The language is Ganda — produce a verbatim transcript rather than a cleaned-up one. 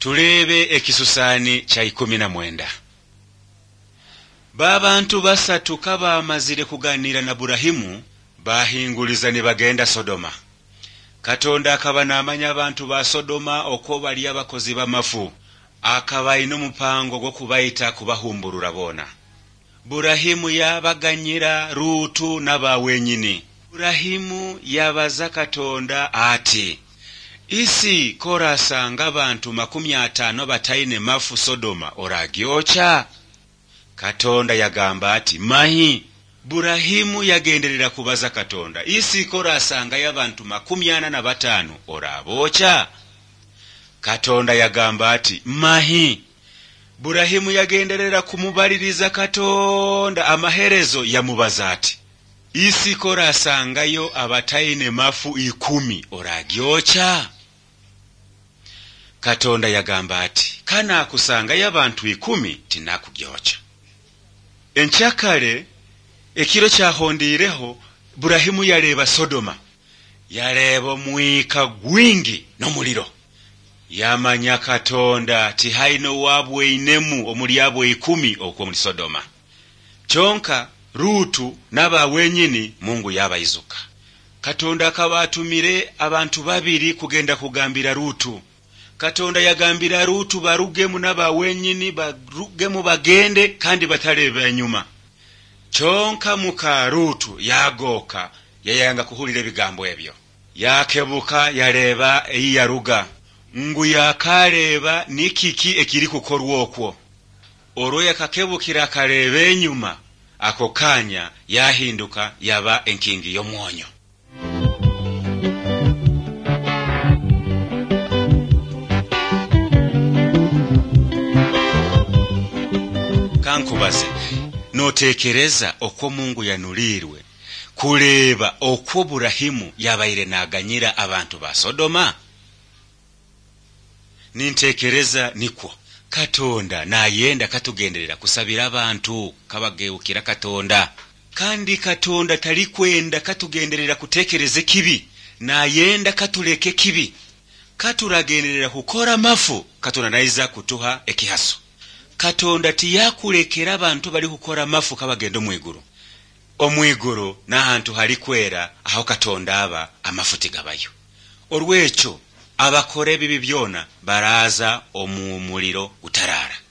Tulebe ekisusani kya ikumi na mwenda. Babantu basatu kaba amazire kuganira na Burahimu bahinguliza ne bagenda Sodoma. Katonda akaba n'amanya abantu ba Sodoma okwo bali abakozi b'amafu, akaba ino mupango gwo kubayita kubahumbulula bona. Burahimu yabaganyira Rutu n'abawenyini. Burahimu yabaza Katonda ati, isi korasanga abantu makumi atano bataine mafu Sodoma oragyocha? Katonda yagamba ati mahi. Burahimu yagenderera kubaza Katonda, isi korasanga y'abantu makumi ana na batano orabocha? Katonda yagamba ati mahi. Burahimu yagenderera kumubaliriza Katonda, amaherezo yamubaza ati, isi korasangayo abataine mafu ikumi oragyocha? Katonda yagamba ati kana kusanga y'abantu ikumi tinakugyocha. Enchakale ekiro kyahondireho Burahimu yareba Sodoma, yareba omwika gwingi n'omuliro. Yamanya Katonda ti haino wabwe inemu omuli abo ikumi okwo muri Sodoma. Chonka Rutu n'abawenyini Mungu yabayizuka. Katonda akabatumire abantu babiri kugenda kugambira Rutu. Katonda yagambira Rutu barugemu n'abawenyini barugemu bagende kandi bataleba enyuma. Chonka muka Rutu yagoka yayanga kuhulira ebigambo ebyo. Yakebuka yareba eyiyaruga. Ngu yakareba nikiki ekiri kukorwa okwo. Olwo yakakebukira akareba enyuma, ako kanya yahinduka yaba enkingi y'omwonyo. Kankubaze, notekereza okwo Mungu yanulirwe kuleba okwo Burahimu yabaire naganyira abantu ba Sodoma? Nintekereza nikwo Katonda nayenda katugenderera kusabira abantu kabageukira Katonda. Kandi Katonda talikwenda katugenderera kutekereze kibi, nayenda katuleke kibi. Katuragenderera kukora mafu, Katonda naiza kutuha ekihaso. Katonda tiyakulekera abantu bali kukora mafu kabagendo mwiguru. Omwiguru n'ahantu hali kwera aho Katonda aba amafuti gabayo. Olwecho abakore bibi byona baraza omumuliro utarara.